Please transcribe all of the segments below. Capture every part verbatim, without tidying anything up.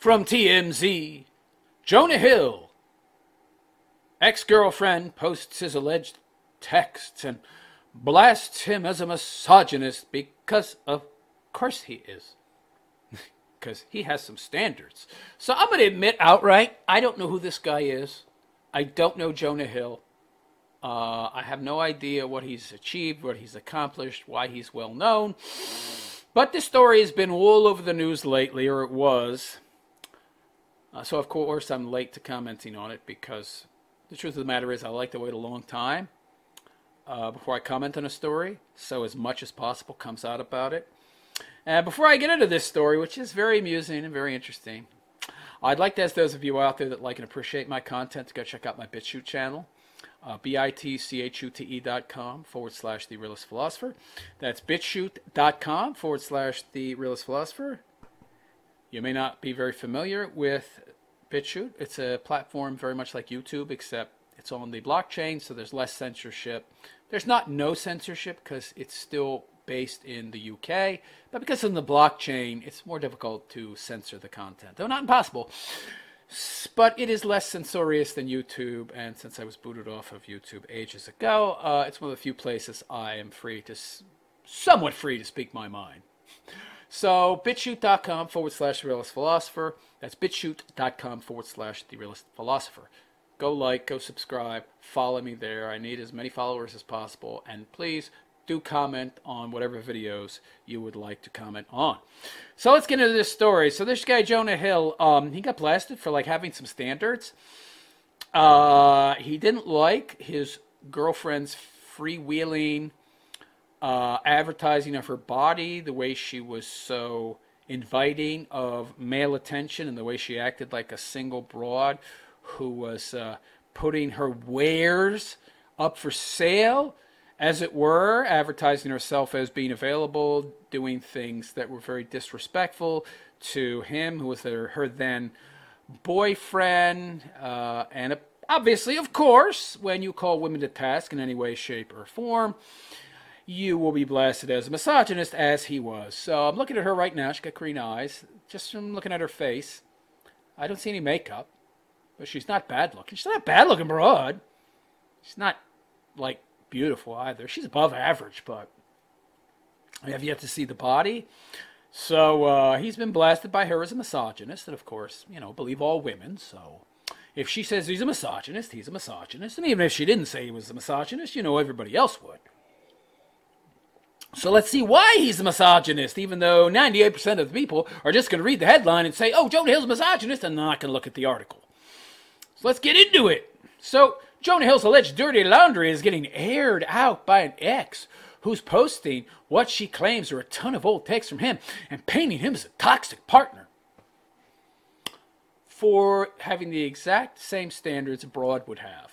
from T M Z, Jonah Hill. Ex-girlfriend posts his alleged texts and blasts him as a misogynist because of course he is. Because he has some standards. So I'm going to admit outright, I don't know who this guy is. I don't know Jonah Hill. Uh, I have no idea what he's achieved, what he's accomplished, why he's well known. But this story has been all over the news lately, or it was. Uh, so, of course, I'm late to commenting on it because the truth of the matter is I like to wait a long time uh, before I comment on a story, so as much as possible comes out about it. And before I get into this story, which is very amusing and very interesting, I'd like to ask those of you out there that like and appreciate my content to go check out my BitChute channel. Uh, B-I-T-C-H-U-T-E dot com forward slash The Realist Philosopher. That's bitchute.com forward slash The Realist Philosopher. You may not be very familiar with BitChute. It's a platform very much like YouTube, except it's on the blockchain, so there's less censorship. There's not no censorship because it's still based in the U K, but because of the blockchain, it's more difficult to censor the content. Though not impossible. But it is less censorious than YouTube, and since I was booted off of YouTube ages ago, uh, it's one of the few places I am free to, somewhat free to speak my mind. So, bitchute.com forward slash The Realist Philosopher. That's bitchute.com forward slash The Realist Philosopher. Go like, go subscribe, follow me there. I need as many followers as possible, and please do comment on whatever videos you would like to comment on. So let's get into this story. So this guy, Jonah Hill, um, he got blasted for like having some standards. Uh, he didn't like his girlfriend's freewheeling uh, advertising of her body, the way she was so inviting of male attention and the way she acted like a single broad who was uh, putting her wares up for sale, as it were, advertising herself as being available, doing things that were very disrespectful to him, who was her, her then boyfriend. Uh, and obviously, of course, when you call women to task in any way, shape, or form, you will be blasted as a misogynist, as he was. So I'm looking at her right now. She's got green eyes. Just from looking at her face, I don't see any makeup. But she's not bad looking. She's not a bad looking broad. She's not, like, beautiful either. She's above average, but I have yet to see the body. So uh, he's been blasted by her as a misogynist, and of course, you know, believe all women. So if she says he's a misogynist, he's a misogynist. And even if she didn't say he was a misogynist, you know, everybody else would. So let's see why he's a misogynist, even though ninety-eight percent of the people are just going to read the headline and say, oh, Jonah Hill's a misogynist, and they're not going to look at the article. So let's get into it. So Jonah Hill's alleged dirty laundry is getting aired out by an ex who's posting what she claims are a ton of old texts from him and painting him as a toxic partner for having the exact same standards a broad would have.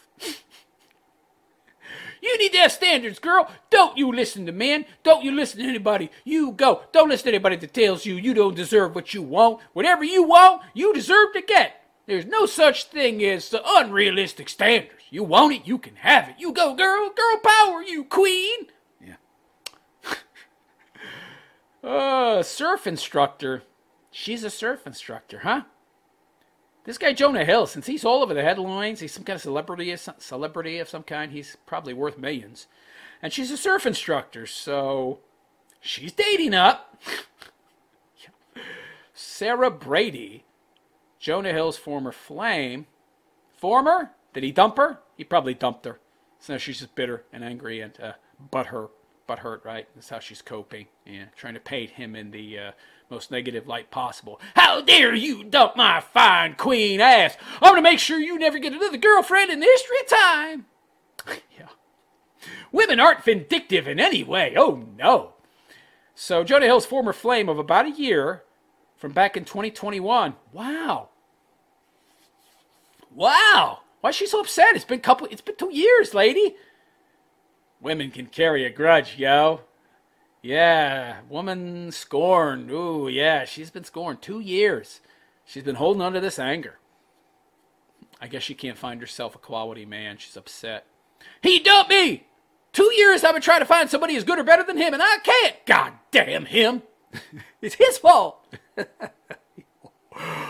You need to have standards, girl. Don't you listen to men. Don't you listen to anybody. You go. Don't listen to anybody that tells you you don't deserve what you want. Whatever you want, you deserve to get. There's no such thing as the unrealistic standards. You want it, you can have it. You go, girl. Girl power, you queen. Yeah. uh, surf instructor. She's a surf instructor, huh? This guy Jonah Hill, since he's all over the headlines, he's some kind of celebrity, celebrity of some kind. He's probably worth millions. And she's a surf instructor, so she's dating up. Sarah Brady, Jonah Hill's former flame. Former? Did he dump her? He probably dumped her. So now she's just bitter and angry and uh, butthurt. Butthurt, right? That's how she's coping. Yeah, trying to paint him in the uh, most negative light possible. How dare you dump my fine queen ass? I'm going to make sure you never get another girlfriend in the history of time. Yeah. Women aren't vindictive in any way. Oh, no. So Jonah Hill's former flame of about a year from back in twenty twenty-one. Wow. Wow. Why is she so upset? It's been couple. It's been two years, lady. Women can carry a grudge, yo. Yeah, woman scorned. Ooh, yeah, she's been scorned two years. She's been holding on to this anger. I guess she can't find herself a quality man. She's upset. He dumped me! Two years I've been trying to find somebody as good or better than him, and I can't! God damn him! It's his fault!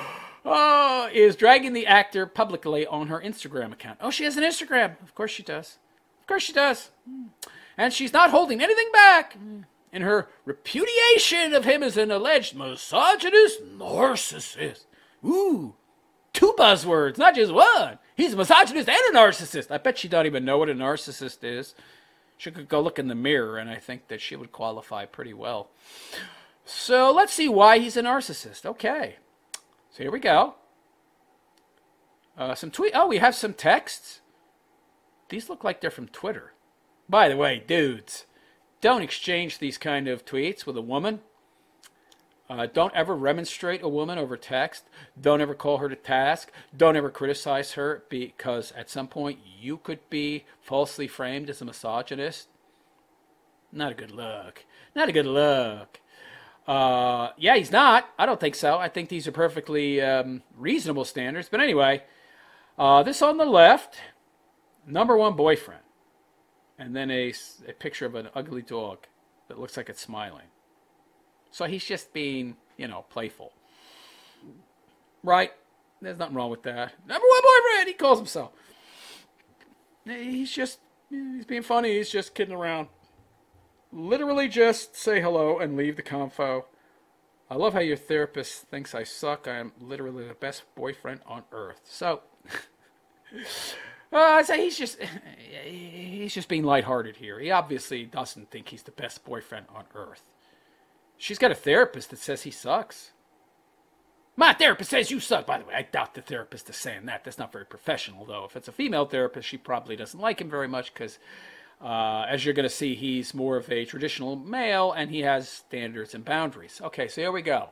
uh, is dragging the actor publicly on her Instagram account. Oh, she has an Instagram. Of course she does. Of course she does. And she's not holding anything back in her repudiation of him as an alleged misogynist narcissist. Ooh, two buzzwords, not just one. He's a misogynist and a narcissist. I bet she don't even know what a narcissist is. She could go look in the mirror, and I think that she would qualify pretty well. So let's see why he's a narcissist. Okay. So here we go. Uh, some tweet. Oh, we have some texts. These look like they're from Twitter. By the way, dudes, don't exchange these kind of tweets with a woman. Uh, don't ever remonstrate a woman over text. Don't ever call her to task. Don't ever criticize her, because at some point you could be falsely framed as a misogynist. Not a good look. Not a good look. Uh, yeah, he's not. I don't think so. I think these are perfectly um, reasonable standards. But anyway, uh, this on the left, number one boyfriend. And then a, a picture of an ugly dog that looks like it's smiling. So he's just being, you know, playful. Right? There's nothing wrong with that. Number one boyfriend, he calls himself. He's just, he's being funny. He's just kidding around. Literally just say hello and leave the confo. I love how your therapist thinks I suck. I am literally the best boyfriend on earth. So, uh, I say he's just, he's just being lighthearted here. He obviously doesn't think he's the best boyfriend on earth. She's got a therapist that says he sucks. My therapist says you suck. By the way, I doubt the therapist is saying that. That's not very professional, though. If it's a female therapist, she probably doesn't like him very much because, uh, as you're going to see, he's more of a traditional male and he has standards and boundaries. Okay, so here we go.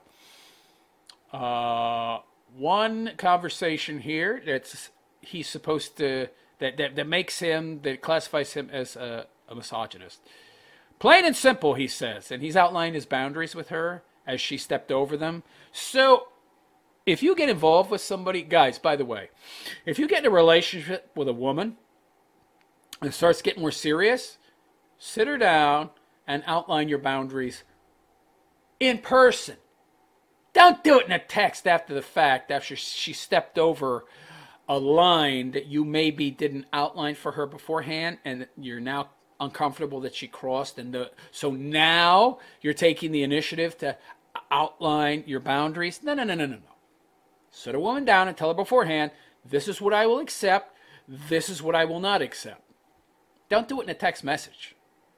Uh, one conversation here that's he's supposed to that that, that makes him that classifies him as a, a misogynist. Plain and simple, he says, and he's outlined his boundaries with her as she stepped over them. So, if you get involved with somebody, guys, by the way, if you get in a relationship with a woman and it starts getting more serious, sit her down and outline your boundaries in person. Don't do it in a text after the fact, after she stepped over a line that you maybe didn't outline for her beforehand, and you're now uncomfortable that she crossed, and the so now you're taking the initiative to outline your boundaries. No, no, no, no, no, no. Sit a woman down and tell her beforehand, this is what I will accept, this is what I will not accept. Don't do it in a text message.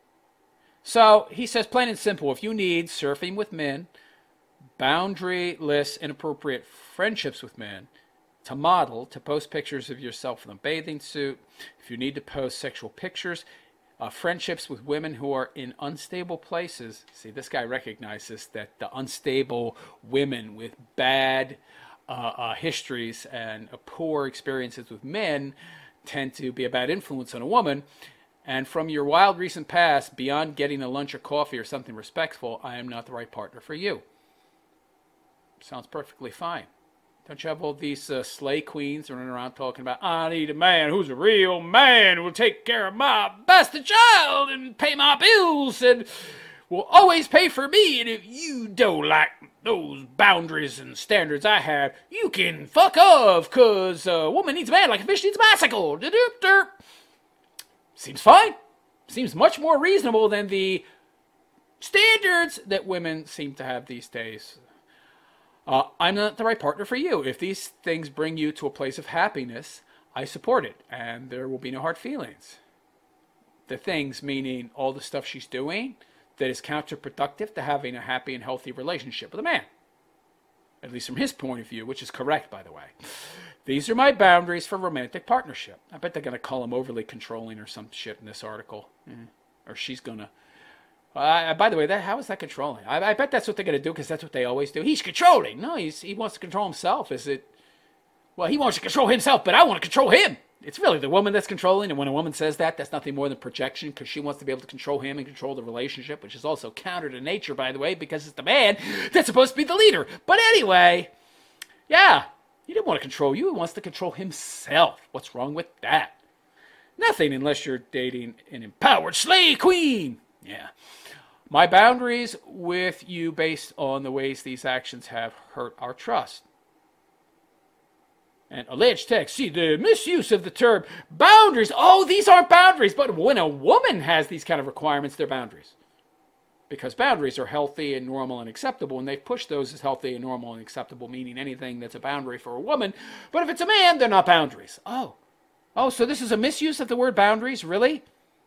So he says, plain and simple, if you need surfing with men, boundaryless, inappropriate friendships with men, to model, to post pictures of yourself in a bathing suit, if you need to post sexual pictures, Uh, friendships with women who are in unstable places. See, this guy recognizes that the unstable women with bad uh, uh, histories and uh, poor experiences with men tend to be a bad influence on a woman. And from your wild recent past, beyond getting a lunch or coffee or something respectful, I am not the right partner for you. Sounds perfectly fine. Don't you have all these uh, slay queens running around talking about, I need a man who's a real man who will take care of my bastard child and pay my bills and will always pay for me. And if you don't like those boundaries and standards I have, you can fuck off, because a woman needs a man like a fish needs a bicycle. Da-doop-derp. Seems fine. Seems much more reasonable than the standards that women seem to have these days. Uh, I'm not the right partner for you. If these things bring you to a place of happiness, I support it, and there will be no hard feelings. The things, meaning all the stuff she's doing, that is counterproductive to having a happy and healthy relationship with a man. At least from his point of view, which is correct, by the way. These are my boundaries for romantic partnership. I bet they're going to call him overly controlling or some shit in this article. Mm. Or she's going to. Uh, by the way, that how is that controlling? I, I bet that's what they're going to do, because that's what they always do. He's controlling. No, he's, he wants to control himself. Is it? Well, he wants to control himself, but I want to control him. It's really the woman that's controlling, and when a woman says that, that's nothing more than projection, because she wants to be able to control him and control the relationship, which is also counter to nature, by the way, because it's the man that's supposed to be the leader. But anyway, yeah, he didn't want to control you. He wants to control himself. What's wrong with that? Nothing, unless you're dating an empowered slay queen. Yeah. My boundaries with you based on the ways these actions have hurt our trust. And alleged text. See, the misuse of the term boundaries. Oh, these aren't boundaries. But when a woman has these kind of requirements, they're boundaries. Because boundaries are healthy and normal and acceptable, and they've pushed those as healthy and normal and acceptable, meaning anything that's a boundary for a woman. But if it's a man, they're not boundaries. Oh. Oh, so this is a misuse of the word boundaries? Really?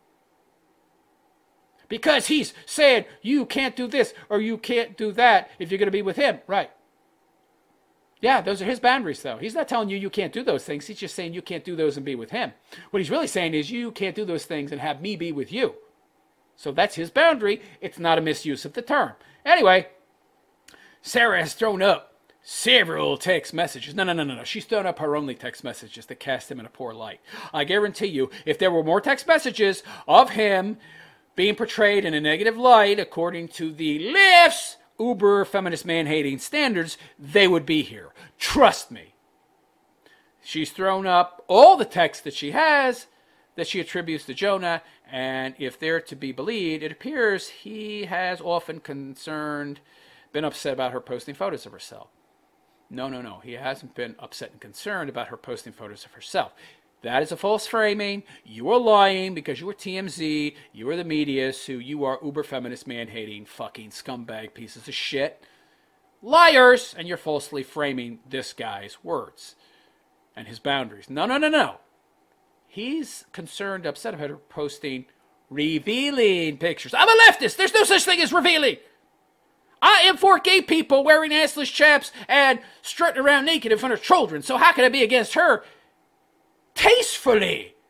Because he's saying you can't do this or you can't do that if you're going to be with him. Right. Yeah, those are his boundaries, though. He's not telling you you can't do those things. He's just saying you can't do those and be with him. What he's really saying is you can't do those things and have me be with you. So that's his boundary. It's not a misuse of the term. Anyway, Sarah has thrown up several text messages. No, no, no, no, no. She's thrown up her only text messages to cast him in a poor light. I guarantee you, if there were more text messages of him being portrayed in a negative light, according to the left's uber feminist man-hating standards, they would be here. Trust me. She's thrown up all the texts that she has that she attributes to Jonah, and if they're to be believed, it appears he has often concerned, been upset about her posting photos of herself. No, no, no. He hasn't been upset and concerned about her posting photos of herself. That is a false framing. You are lying because you are T M Z. You are the media, so you are uber feminist, man-hating, fucking scumbag pieces of shit. Liars! And you're falsely framing this guy's words and his boundaries. No, no, no, no. He's concerned, upset about her posting revealing pictures. I'm a leftist. There's no such thing as revealing. I am for gay people wearing assless chaps and strutting around naked in front of children. So how can I be against her? Tastefully.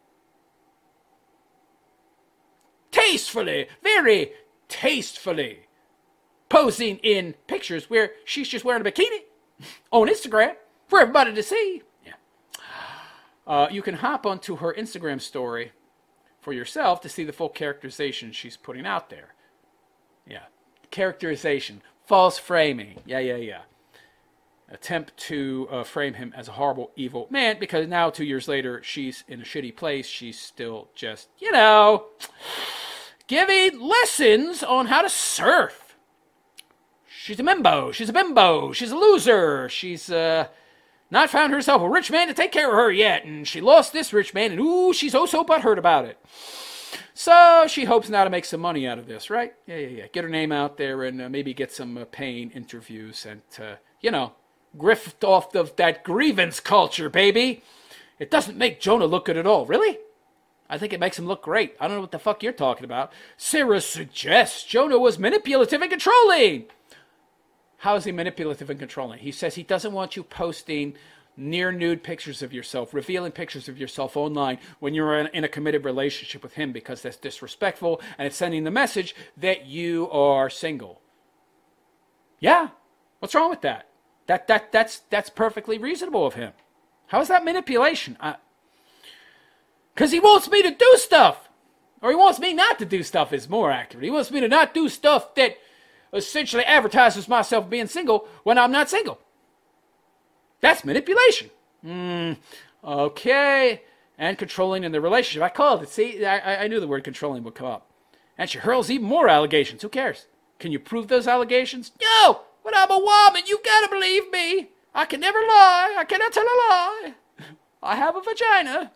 Tastefully. Very tastefully. Posing in pictures where she's just wearing a bikini on Instagram for everybody to see. Yeah. Uh, you can hop onto her Instagram story for yourself to see the full characterization she's putting out there. Yeah. Characterization. False framing. Yeah, yeah, yeah. Attempt to uh, frame him as a horrible, evil man, because now, two years later, she's in a shitty place. She's still just, you know, giving lessons on how to surf. She's a bimbo. She's a bimbo. She's a loser. She's uh, not found herself a rich man to take care of her yet, and she lost this rich man, and ooh, she's oh so butthurt about it. So she hopes now to make some money out of this, right? Yeah, yeah, yeah. Get her name out there and uh, maybe get some uh, paying interviews and, uh, you know, grift off of that grievance culture, baby. It doesn't make Jonah look good at all. Really? I think it makes him look great. I don't know what the fuck you're talking about. Sarah suggests Jonah was manipulative and controlling. How is he manipulative and controlling? He says he doesn't want you posting near nude pictures of yourself, revealing pictures of yourself online when you're in a committed relationship with him, because that's disrespectful and it's sending the message that you are single. Yeah. What's wrong with that? That that that's that's perfectly reasonable of him. How is that manipulation? Because he wants me to do stuff. Or he wants me not to do stuff is more accurate. He wants me to not do stuff that essentially advertises myself being single when I'm not single. That's manipulation. Mm, okay. And controlling in the relationship. I called it. See, I, I knew the word controlling would come up. And she hurls even more allegations. Who cares? Can you prove those allegations? No! But I'm a woman. You gotta believe me. I can never lie. I cannot tell a lie. I have a vagina.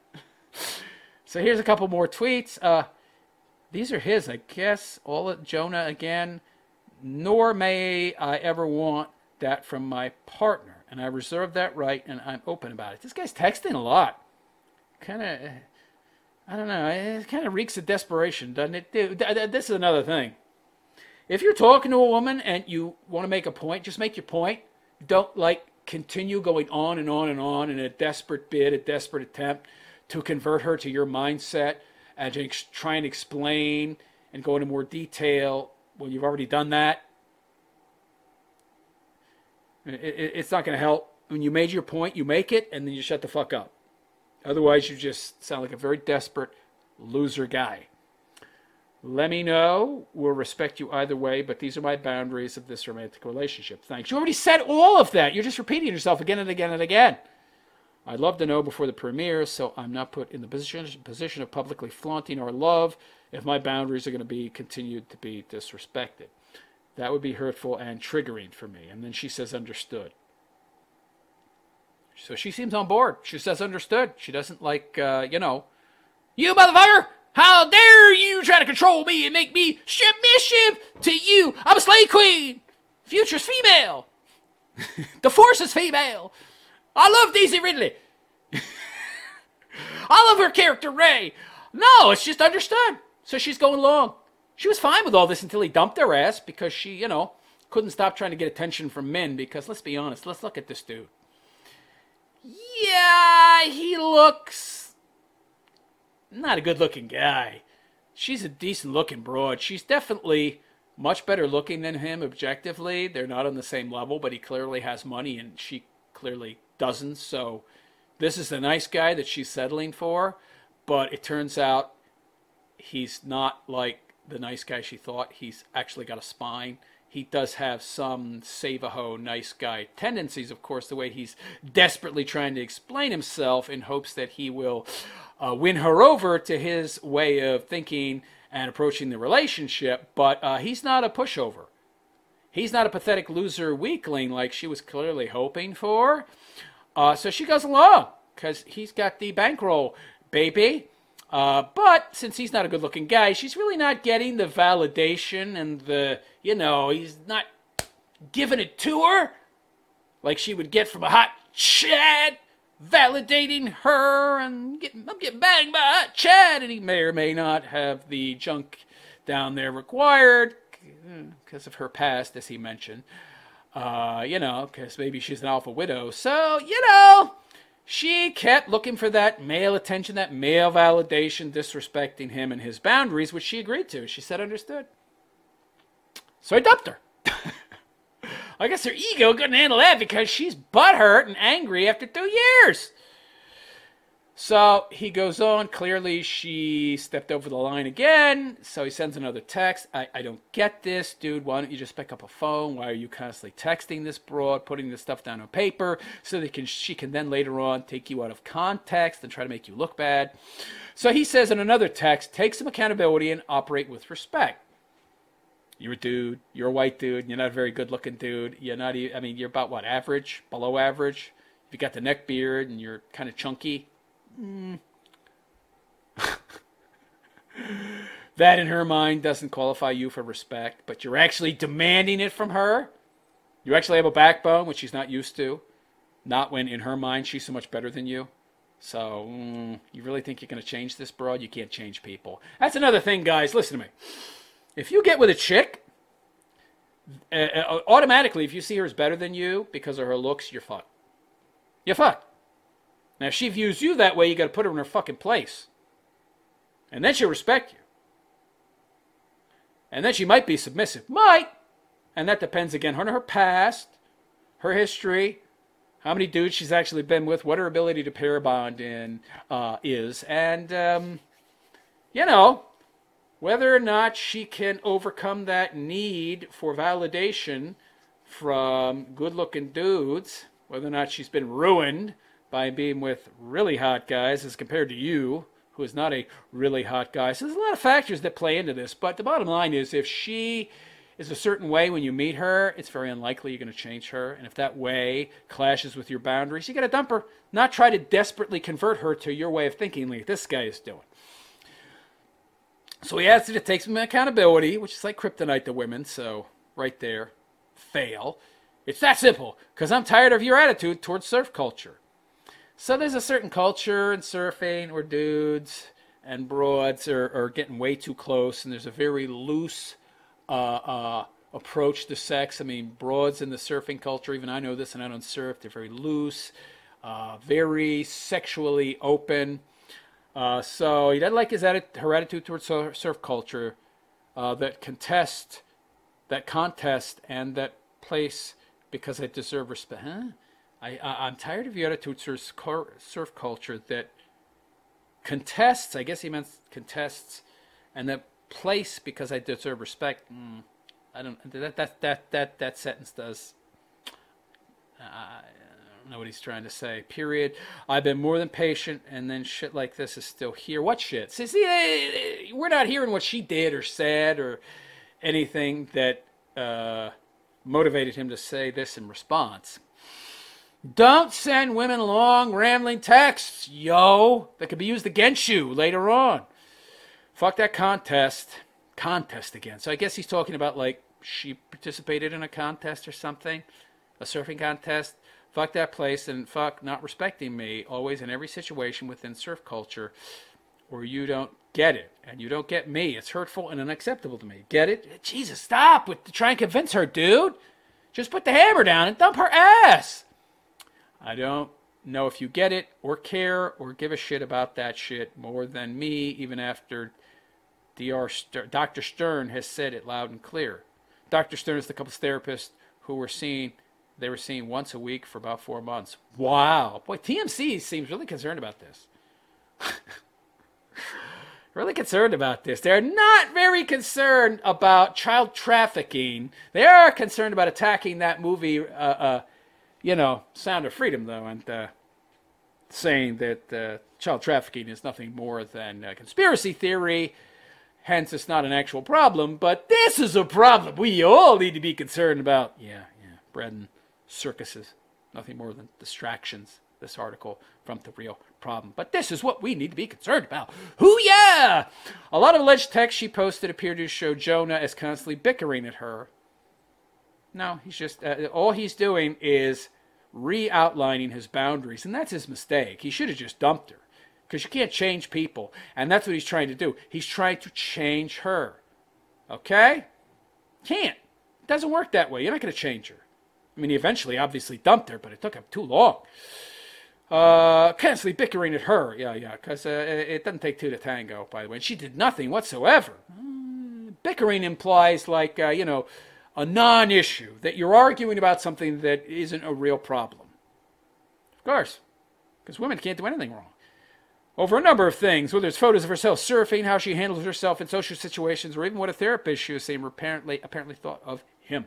So here's a couple more tweets. Uh, these are his, I guess. All of Jonah again. Nor may I ever want that from my partner. And I reserve that right, and I'm open about it. This guy's texting a lot. Kind of, I don't know. It kind of reeks of desperation, doesn't it? This is another thing. If you're talking to a woman and you want to make a point, just make your point. Don't, like, continue going on and on and on in a desperate bid, a desperate attempt to convert her to your mindset and to ex- try and explain and go into more detail when you've already done that. It, it, it's not going to help. When you made your point, you make it, and then you shut the fuck up. Otherwise, you just sound like a very desperate loser guy. Let me know. We'll respect you either way, but these are my boundaries of this romantic relationship. Thanks. You already said all of that. You're just repeating yourself again and again and again. I'd love to know before the premiere, so I'm not put in the position, position of publicly flaunting our love if my boundaries are going to be continued to be disrespected. That would be hurtful and triggering for me. And then she says, understood. So she seems on board. She says understood. She doesn't like, uh, you know, you motherfucker! How dare you try to control me and make me submissive to you? I'm a slave queen. Future's female. The Force is female. I love Daisy Ridley. I love her character, Rey. No, it's just understood. So she's going along. She was fine with all this until he dumped her ass because she, you know, couldn't stop trying to get attention from men because, let's be honest, let's look at this dude. Yeah, he looks not a good-looking guy. She's a decent-looking broad. She's definitely much better looking than him objectively. They're not on the same level, but he clearly has money and she clearly doesn't. So this is the nice guy that she's settling for, but it turns out he's not like the nice guy she thought. He's actually got a spine. He does have some save-a-ho nice guy tendencies, of course, the way he's desperately trying to explain himself in hopes that he will uh, win her over to his way of thinking and approaching the relationship. But uh, he's not a pushover. He's not a pathetic loser weakling like she was clearly hoping for. Uh, so she goes along because he's got the bankroll, baby. Uh, but since he's not a good-looking guy, she's really not getting the validation and the, you know, he's not giving it to her like she would get from a hot Chad, validating her and getting, I'm getting banged by a hot Chad, and he may or may not have the junk down there required because of her past, as he mentioned. Uh, you know, because maybe she's an alpha widow. So, you know, she kept looking for that male attention, that male validation, disrespecting him and his boundaries, which she agreed to. She said understood. So I dumped her. I guess her ego couldn't handle that because she's butthurt and angry after two years. So he goes on. Clearly, she stepped over the line again. So he sends another text. I, I don't get this, dude. Why don't you just pick up a phone? Why are you constantly texting this broad, putting this stuff down on paper so that can, she can then later on take you out of context and try to make you look bad? So he says in another text, take some accountability and operate with respect. You're a dude. You're a white dude. You're not a very good-looking dude. You're not even, I mean, you're about, what, average? Below average? If you got the neck beard and you're kind of chunky. Mm. That in her mind doesn't qualify you for respect, but you're actually demanding it from her. You actually have a backbone, which she's not used to. Not when in her mind she's so much better than you. So, mm, you really think you're going to change this broad? You can't change people. That's another thing, guys. Listen to me. If you get with a chick, uh, automatically, if you see her as better than you because of her looks, you're fucked. You're fucked. Now, if she views you that way, you got to put her in her fucking place. And then she'll respect you. And then she might be submissive. Might. And that depends, again, on her past, her history, how many dudes she's actually been with, what her ability to pair bond in uh, is, and, um, you know, whether or not she can overcome that need for validation from good-looking dudes, whether or not she's been ruined by being with really hot guys as compared to you, who is not a really hot guy. So there's a lot of factors that play into this, but the bottom line is if she is a certain way when you meet her, it's very unlikely you're going to change her. And if that way clashes with your boundaries, you got to dump her, not try to desperately convert her to your way of thinking like this guy is doing. So he asks you to take some accountability, which is like kryptonite to women, so right there, fail. It's that simple, because I'm tired of your attitude towards surf culture. So there's a certain culture in surfing where dudes and broads are, are getting way too close, and there's a very loose uh, uh, approach to sex. I mean, broads in the surfing culture, even I know this and I don't surf, they're very loose, uh, very sexually open. Uh, so he doesn't like his atti- her attitude towards surf, surf culture uh, that contest, that contest and that place because I deserve respect. Huh? I, I, I'm tired of your attitude towards surf culture that contests, I guess he meant contests, and that place because I deserve respect. Mm, I don't, that, that, that, that, that sentence does, uh, I don't know what he's trying to say. Period. I've been more than patient, and then shit like this is still here. What shit? See, see we're not hearing what she did or said or anything that uh, motivated him to say this in response. Don't send women long, rambling texts, yo, that could be used against you later on. Fuck that contest. Contest again. So I guess he's talking about, like, she participated in a contest or something, a surfing contest. Fuck that place, and fuck not respecting me always in every situation within surf culture, or you don't get it, and you don't get me. It's hurtful and unacceptable to me. Get it? Jesus, stop with try and convince her, dude. Just put the hammer down and dump her ass. I don't know if you get it or care or give a shit about that shit more than me, even after D R Ster- Doctor Stern has said it loud and clear. Doctor Stern is the couple's therapist who were seeing, they were seeing once a week for about four months. Wow. Boy, T M C seems really concerned about this. Really concerned about this. They're not very concerned about child trafficking. They are concerned about attacking that movie, uh, uh, you know, Sound of Freedom, though, and uh, saying that uh, child trafficking is nothing more than a conspiracy theory. Hence, it's not an actual problem, but this is a problem we all need to be concerned about. Yeah, yeah, bread and circuses, nothing more than distractions, this article, from the real problem. But this is what we need to be concerned about. Hoo yeah! A lot of alleged texts she posted appear to show Jonah as constantly bickering at her. No, he's just, uh, all he's doing is re-outlining his boundaries, and that's his mistake. He should have just dumped her. Because you can't change people. And that's what he's trying to do. He's trying to change her. Okay? Can't. It doesn't work that way. You're not going to change her. I mean, he eventually obviously dumped her, but it took him too long. Uh, constantly bickering at her. Yeah, yeah. Because uh, it doesn't take two to tango, by the way. And she did nothing whatsoever. Uh, bickering implies, like, uh, you know, a non-issue. That you're arguing about something that isn't a real problem. Of course. Because women can't do anything wrong. Over a number of things, whether it's photos of herself surfing, how she handles herself in social situations, or even what a therapist she was saying apparently apparently thought of him.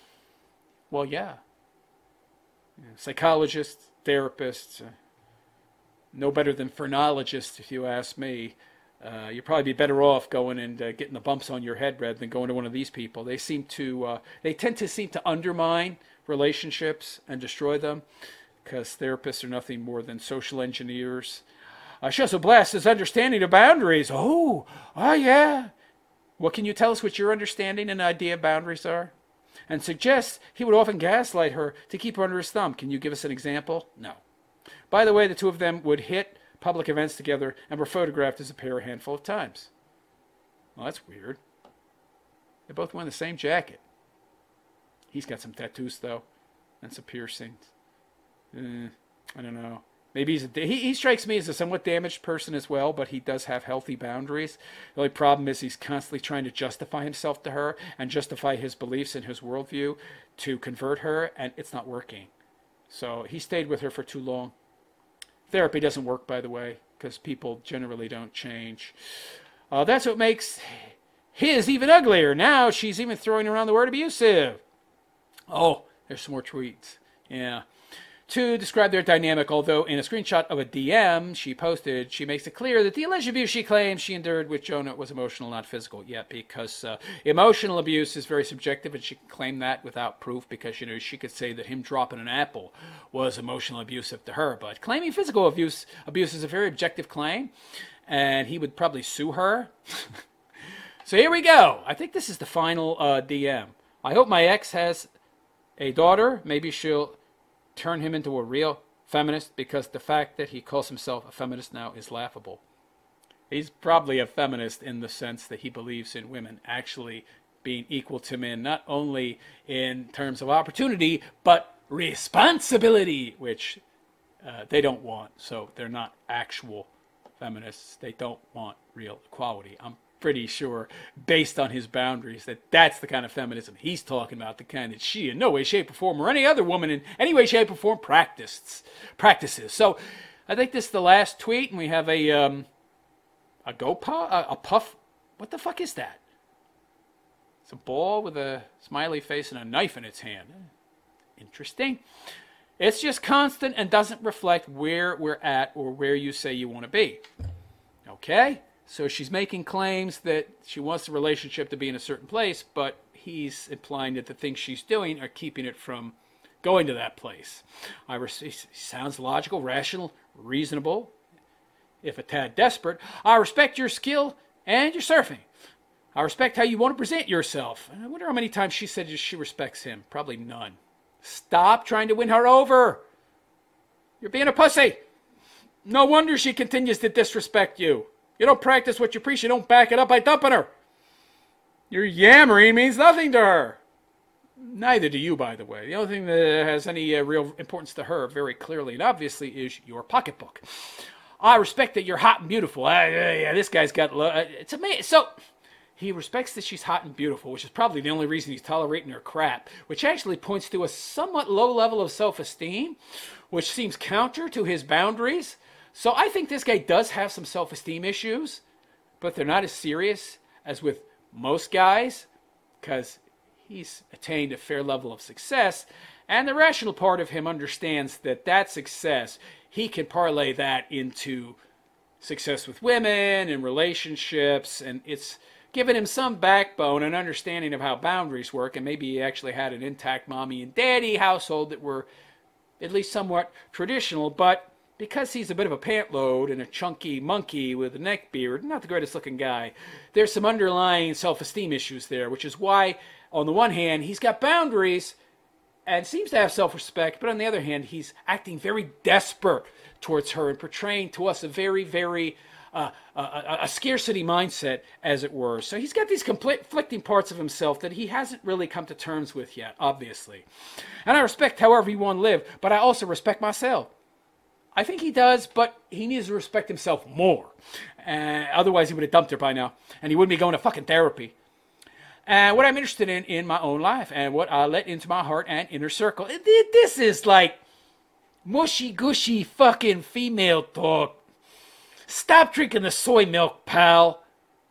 Well, yeah. yeah psychologists, therapists, uh, no better than phrenologists, if you ask me. Uh, you'd probably be better off going and uh, getting the bumps on your head rather than going to one of these people. They seem to, uh, they tend to seem to undermine relationships and destroy them, because therapists are nothing more than social engineers. Uh, she also blasts his understanding of boundaries. Oh, oh yeah. What can you tell us what your understanding and idea of boundaries are? And suggests he would often gaslight her to keep her under his thumb. Can you give us an example? No. By the way, the two of them would hit public events together and were photographed as a pair a handful of times. Well, that's weird. They're both wearing the same jacket. He's got some tattoos, though, and some piercings. Eh, I don't know. Maybe he's a, he, he strikes me as a somewhat damaged person as well, but he does have healthy boundaries. The only problem is he's constantly trying to justify himself to her and justify his beliefs and his worldview to convert her, and it's not working. So he stayed with her for too long. Therapy doesn't work, by the way, because people generally don't change. Uh, that's what makes his even uglier. Now she's even throwing around the word abusive. Oh, there's some more tweets. Yeah. To describe their dynamic, although in a screenshot of a D M she posted, she makes it clear that the alleged abuse she claims she endured with Jonah was emotional, not physical. Yeah, because uh, emotional abuse is very subjective, and she can claim that without proof, because, you know, she could say that him dropping an apple was emotional abusive to her. But claiming physical abuse abuse is a very objective claim, and he would probably sue her. So here we go. I think this is the final uh, D M. I hope my ex has a daughter. Maybe she'll turn him into a real feminist, because the fact that he calls himself a feminist now is laughable. He's probably a feminist in the sense that he believes in women actually being equal to men, not only in terms of opportunity, but responsibility, which uh, they don't want. So they're not actual feminists. They don't want real equality. I'm pretty sure, based on his boundaries, that that's the kind of feminism he's talking about, the kind that she in no way, shape, or form, or any other woman in any way, shape, or form practiced, practices. So I think this is the last tweet, and we have a um, a go puff, a, a puff. What the fuck is that? It's a ball with a smiley face and a knife in its hand. Interesting. It's just constant and doesn't reflect where we're at or where you say you want to be. Okay? So she's making claims that she wants the relationship to be in a certain place, but he's implying that the things she's doing are keeping it from going to that place. I res- he sounds logical, rational, reasonable, if a tad desperate. I respect your skill and your surfing. I respect how you want to present yourself. I wonder how many times she said she respects him. Probably none. Stop trying to win her over. You're being a pussy. No wonder she continues to disrespect you. You don't practice what you preach. You don't back it up by dumping her. Your yammering means nothing to her. Neither do you, by the way. The only thing that has any uh, real importance to her, very clearly and obviously, is your pocketbook. I respect that you're hot and beautiful. Uh, yeah, this guy's got... Lo- uh, it's amazing. So, he respects that she's hot and beautiful, which is probably the only reason he's tolerating her crap, which actually points to a somewhat low level of self-esteem, which seems counter to his boundaries. So I think this guy does have some self-esteem issues, but they're not as serious as with most guys, because he's attained a fair level of success, and the rational part of him understands that that success, he can parlay that into success with women and relationships, and it's given him some backbone and understanding of how boundaries work, and maybe he actually had an intact mommy and daddy household that were at least somewhat traditional, but because he's a bit of a pant load and a chunky monkey with a neck beard, not the greatest looking guy, there's some underlying self-esteem issues there, which is why, on the one hand, he's got boundaries and seems to have self-respect, but on the other hand, he's acting very desperate towards her and portraying to us a very, very uh, a, a scarcity mindset, as it were. So he's got these conflicting parts of himself that he hasn't really come to terms with yet, obviously. And I respect however you want to live, but I also respect myself. I think he does, but he needs to respect himself more. Uh, otherwise, he would have dumped her by now, and he wouldn't be going to fucking therapy. And what I'm interested in in my own life, and what I let into my heart and inner circle, this is like mushy gushy fucking female talk. Stop drinking the soy milk, pal.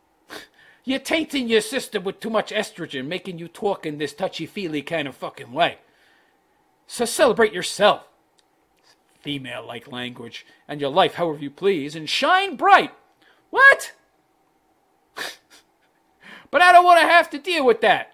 You're tainting your system with too much estrogen, making you talk in this touchy-feely kind of fucking way. So celebrate yourself, female-like language, and your life however you please, and shine bright. What? But I don't want to have to deal with that.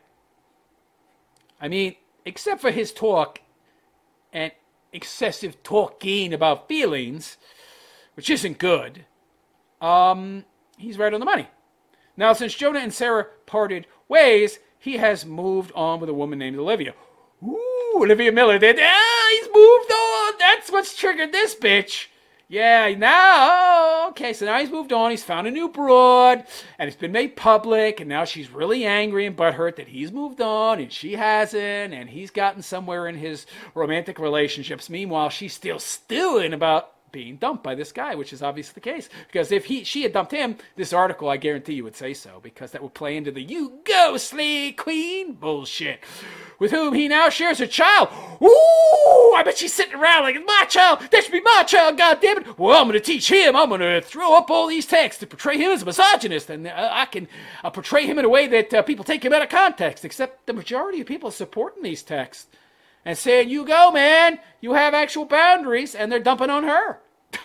I mean, except for his talk and excessive talking about feelings, which isn't good, um, he's right on the money. Now, since Jonah and Sarah parted ways, he has moved on with a woman named Olivia. Ooh, Olivia Miller did. Ah, he's moved on. That's what's triggered this bitch. Yeah, now, okay, so now he's moved on. He's found a new broad, and it's been made public, and now she's really angry and butthurt that he's moved on, and she hasn't, and he's gotten somewhere in his romantic relationships. Meanwhile, she's still stewing about being dumped by this guy, which is obviously the case. Because if he she had dumped him, this article, I guarantee you would say so, because that would play into the "you go, slay queen" bullshit, with whom he now shares a child. Ooh, I bet she's sitting around like, my child, that should be my child, goddammit. Well, I'm going to teach him. I'm going to throw up all these texts to portray him as a misogynist, and uh, I can uh, portray him in a way that uh, people take him out of context, except the majority of people supporting these texts and saying, you go, man, you have actual boundaries, and they're dumping on her.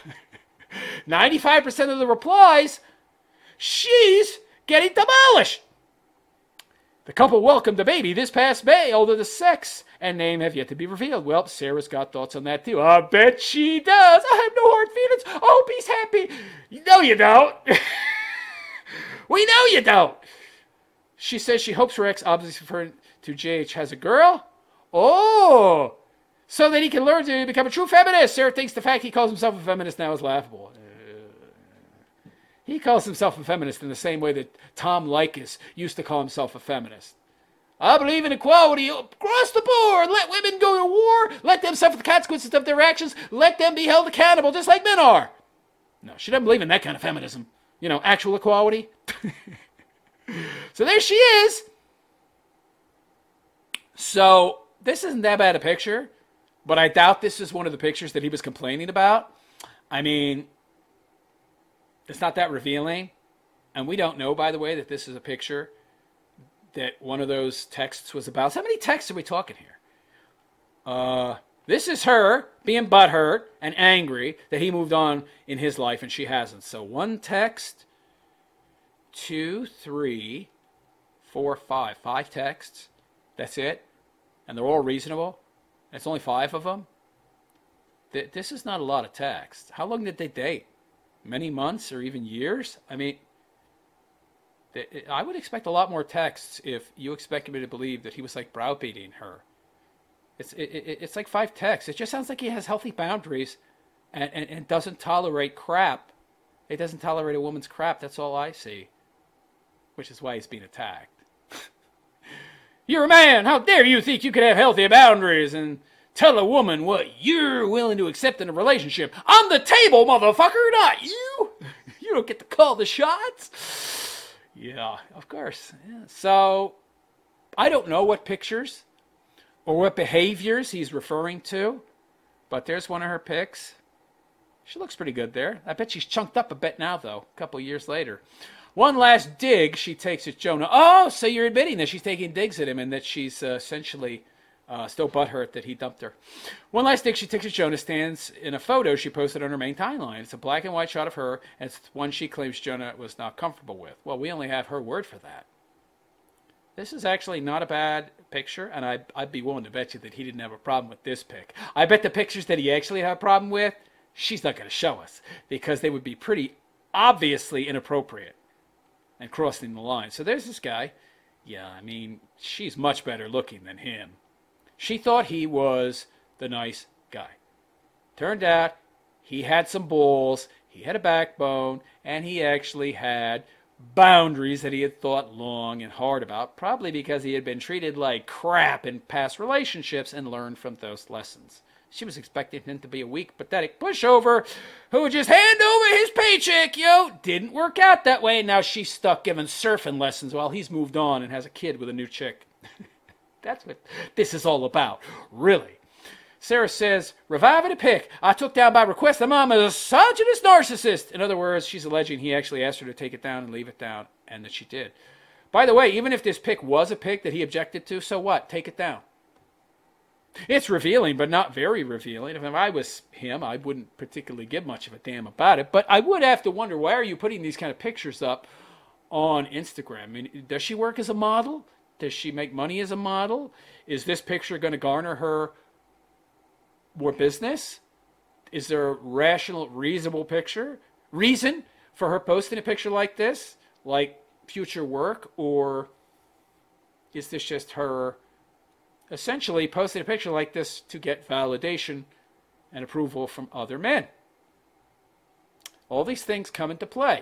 ninety-five percent of the replies, she's getting demolished. The couple welcomed the baby this past May, although the sex and name have yet to be revealed. Well, Sarah's got thoughts on that too. I bet she does. I have no hard feelings. I hope he's happy. No, you don't. We know you don't. She says she hopes her ex, obviously referring to J H, has a girl. Oh, so that he can learn to become a true feminist. Sarah thinks the fact he calls himself a feminist now is laughable. Uh, he calls himself a feminist in the same way that Tom Leykis used to call himself a feminist. I believe in equality across the board. Let women go to war. Let them suffer the consequences of their actions. Let them be held accountable just like men are. No, she doesn't believe in that kind of feminism. You know, actual equality. So there she is. So this isn't that bad a picture, but I doubt this is one of the pictures that he was complaining about. I mean, it's not that revealing. And we don't know, by the way, that this is a picture that one of those texts was about. So how many texts are we talking here? Uh, this is her being butthurt and angry that he moved on in his life and she hasn't. So one text, two, three, four, five. Five texts. That's it. And they're all reasonable. It's only five of them. This is not a lot of text. How long did they date? Many months or even years? I mean, I would expect a lot more texts if you expected me to believe that he was like browbeating her. It's it, it, it's like five texts. It just sounds like he has healthy boundaries and, and, and doesn't tolerate crap. He doesn't tolerate a woman's crap. That's all I see. Which is why he's being attacked. You're a man. How dare you think you could have healthy boundaries and tell a woman what you're willing to accept in a relationship? On the table, motherfucker, not you. You don't get to call the shots. Yeah, of course. Yeah. So, I don't know what pictures or what behaviors he's referring to, but there's one of her pics. She looks pretty good there. I bet she's chunked up a bit now, though, a couple years later. One last dig she takes at Jonah. Oh, so you're admitting that she's taking digs at him and that she's uh, essentially uh, still butthurt that he dumped her. One last dig she takes at Jonah stands in a photo she posted on her main timeline. It's a black and white shot of her, and it's one she claims Jonah was not comfortable with. Well, we only have her word for that. This is actually not a bad picture, and I'd, I'd be willing to bet you that he didn't have a problem with this pic. I bet the pictures that he actually had a problem with, she's not going to show us, because they would be pretty obviously inappropriate and crossing the line. So there's this guy. Yeah, I mean, she's much better looking than him. She thought he was the nice guy. Turned out he had some balls, he had a backbone, and he actually had boundaries that he had thought long and hard about, probably because he had been treated like crap in past relationships and learned from those lessons. She was expecting him to be a weak, pathetic pushover who would just hand over his paycheck, yo. Didn't work out that way. Now she's stuck giving surfing lessons while he's moved on and has a kid with a new chick. That's what this is all about, really. Sarah says, reviving a pic I took down by request. I'm a misogynist narcissist. In other words, she's alleging he actually asked her to take it down and leave it down, and that she did. By the way, even if this pic was a pic that he objected to, so what? Take it down. It's revealing, but not very revealing. If I was him, I wouldn't particularly give much of a damn about it. But I would have to wonder, why are you putting these kind of pictures up on Instagram? I mean, does she work as a model? Does she make money as a model? Is this picture going to garner her more business? Is there a rational, reasonable picture, reason for her posting a picture like this, like future work? Or is this just her essentially posting a picture like this to get validation and approval from other men? All these things come into play.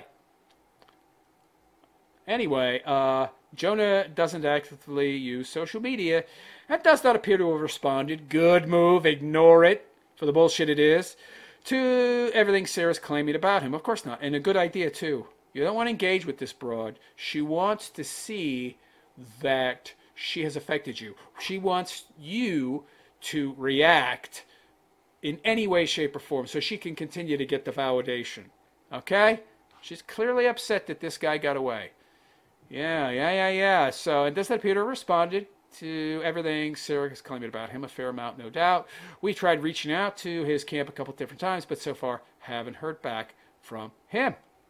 Anyway, uh, Jonah doesn't actively use social media and does not appear to have responded. Good move, ignore it for the bullshit it is, to everything Sarah's claiming about him. Of course not, and a good idea too. You don't want to engage with this broad. She wants to see that she has affected you. She wants you to react in any way, shape, or form so she can continue to get the validation. Okay? She's clearly upset that this guy got away. Yeah, yeah, yeah, yeah. So, and does that appear to have responded to everything Sarah is claiming about him? A fair amount, no doubt. We tried reaching out to his camp a couple different times, but so far haven't heard back from him.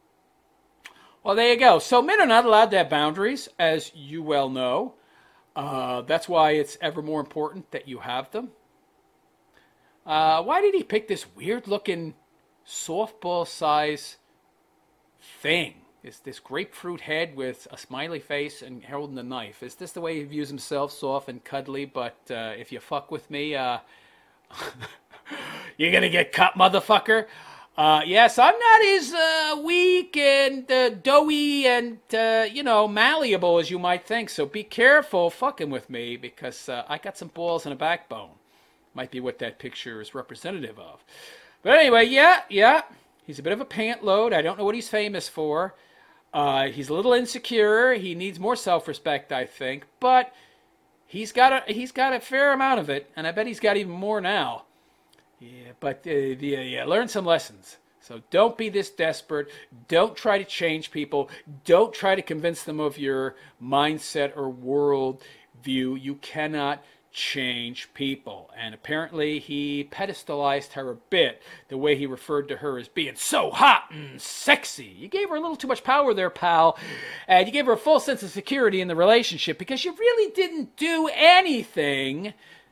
Well, there you go. So men are not allowed to have boundaries, as you well know. Uh, that's why it's ever more important that you have them. Uh, why did he pick this weird-looking softball-size thing? It's this grapefruit head with a smiley face and holding a knife. Is this the way he views himself, soft and cuddly, but uh, if you fuck with me, uh, you're gonna get cut, motherfucker? Uh, yes, I'm not as uh, weak and uh, doughy and, uh, you know, malleable as you might think. So be careful fucking with me, because uh, I got some balls and a backbone. Might be what that picture is representative of. But anyway, yeah, yeah. He's a bit of a pant load. I don't know what he's famous for. Uh, he's a little insecure. He needs more self-respect, I think. But he's got a he's got a fair amount of it, and I bet he's got even more now. Yeah, but uh, yeah, yeah, learn some lessons. So don't be this desperate. Don't try to change people. Don't try to convince them of your mindset or world view. You cannot change people. And apparently he pedestalized her a bit, the way he referred to her as being so hot and sexy. You gave her a little too much power there, pal. And you gave her a full sense of security in the relationship, because you really didn't do anything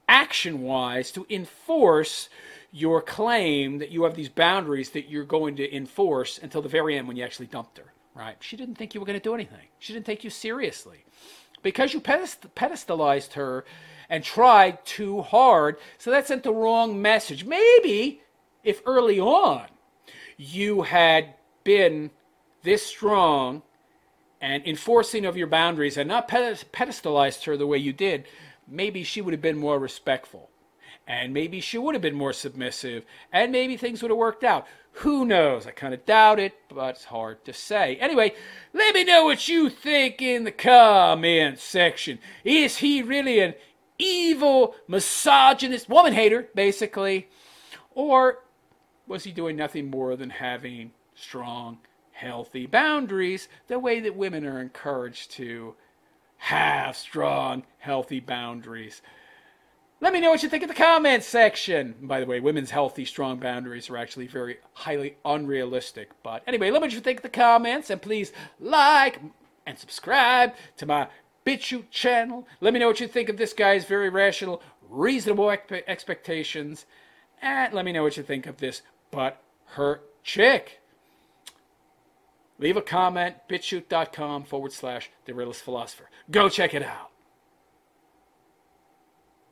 action-wise to enforce your claim that you have these boundaries that you're going to enforce until the very end when you actually dumped her, right? She didn't think you were going to do anything. She didn't take you seriously because you pedest- pedestalized her and tried too hard. So that sent the wrong message. Maybe if early on you had been this strong and enforcing of your boundaries and not pedestalized her the way you did, maybe she would have been more respectful. And maybe she would have been more submissive. And maybe things would have worked out. Who knows? I kind of doubt it, but it's hard to say. Anyway, let me know what you think in the comment section. Is he really an evil, misogynist, woman hater, basically? Or was he doing nothing more than having strong, healthy boundaries the way that women are encouraged to have strong, healthy boundaries? Let me know what you think in the comments section. By the way, women's healthy, strong boundaries are actually very highly unrealistic. But anyway, let me know what you think in the comments. And please like and subscribe to my BitChute channel. Let me know what you think of this guy's very rational, reasonable expe- expectations. And let me know what you think of this butt hurt chick. Leave a comment, bitchute.com forward slash the realist philosopher. Go check it out.